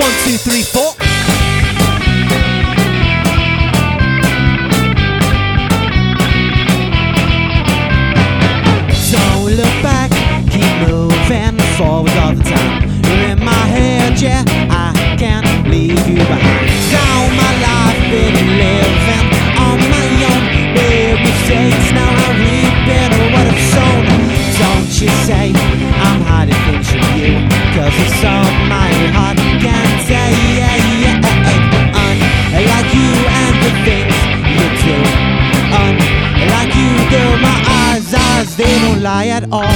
1, 2, 3, 4. Don't look back, keep moving forward all the time. You're in my head, yeah, I can't leave you behind. All my life been living on my own. Big mistakes, now I'm reaping what I've sown. Don't you say I'm hiding things from you, 'cause it's all my heart can say. Unlike you and the things you do, unlike you do, my eyes, they don't lie at all.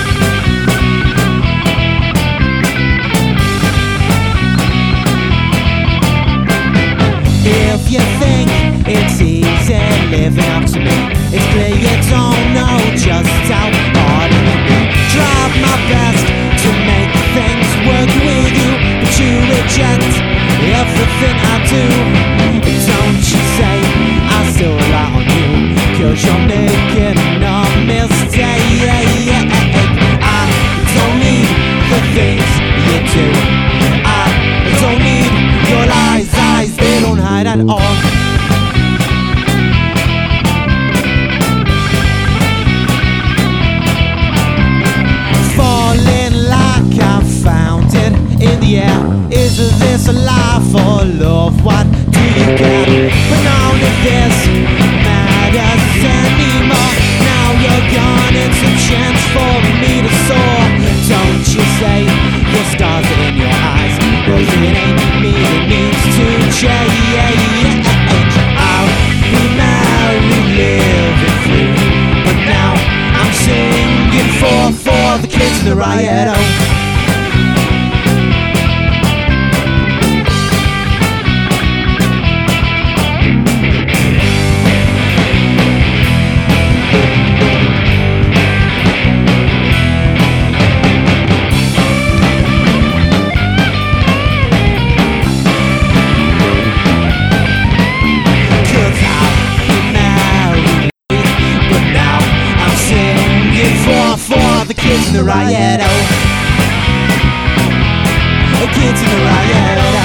If you think it's easy living up to me, it's clear you don't know just how hard it can be. Tried my best to make things work with you, but you reject everything I do. Don't you say I still rely on you, 'cause you're making a mistake. I don't need the things you do, I don't need your lies, they don't hide at all. Falling like I found it in the air. Is this a life or love? What do you get? But none of this matters anymore. Now you're gone, it's a chance for me to soar. Don't you say the stars are in your eyes, 'cause it ain't me that needs to change. I'll be married, living free, but now I'm singing for the kids in the riot. The kids in the riot, the kids in the riot.